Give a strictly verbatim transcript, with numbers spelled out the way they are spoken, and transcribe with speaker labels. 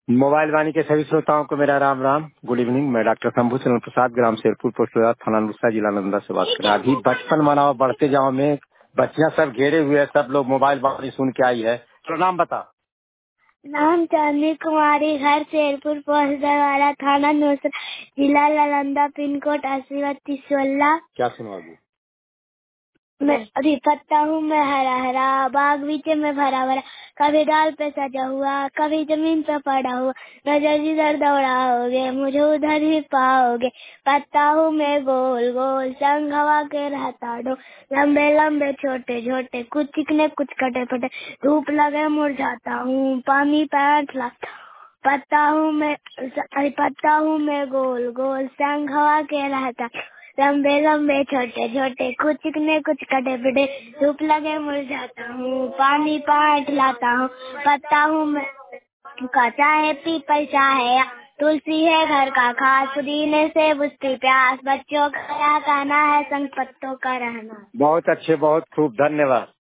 Speaker 1: Mobile वाणी के सभी श्रोताओं को मेरा राम राम। Good evening. मैं डॉक्टर शंभू चरण प्रसाद, ग्राम शेरपुर, पोस्ट थाना नुस्खा, जिला नालंदा से बात कर रहा हूं। अभी बचपन मनाओ बढ़ते जाओ में बच्चियां सब घेरे हुए हैं, सब लोग मोबाइल वाणी सुन के आई है। तो नाम बता।
Speaker 2: नाम चांदनी कुमारी, घर शेरपुर, पोस्ट दरवारा, थाना नुस्खा, जिला नालंदा, पिन कोड अस्सी बत्तीस सोलह।
Speaker 1: क्या सुनवाओगी?
Speaker 2: मैं अभी पत्ता हूँ मैं हरा हरा, बागीचे में भरा भरा, कभी डाल पे सजा हुआ, कभी जमीन पे पड़ा हुआ, नजर जिधर दौड़ाओगे मुझे उधर ही पाओगे। पत्ता हूँ मैं गोल गोल, संग हवा के रहता डो, लंबे लंबे छोटे छोटे, कुछ चिकने कुछ कटे फटे, धूप लगे मुरझाता हूँ, पानी पैंट लाता। पत्ता हूँ मैं अरे पत्ता हूँ मैं गोल गोल, संग हवा के रहता, लंबे लंबे छोटे छोटे, कुछ चिकने कुछ कटे पिटे, धूप लगे मुरझाता हूँ, पानी पाट लाता हूँ। पत्ता हूँ मैं का चाहे पीपल चाहे तुलसी है घर का खास, पुदीने से बुझती प्यास, बच्चों का कहना है संग पत्तों का रहना।
Speaker 1: बहुत अच्छे, बहुत खूब, धन्यवाद।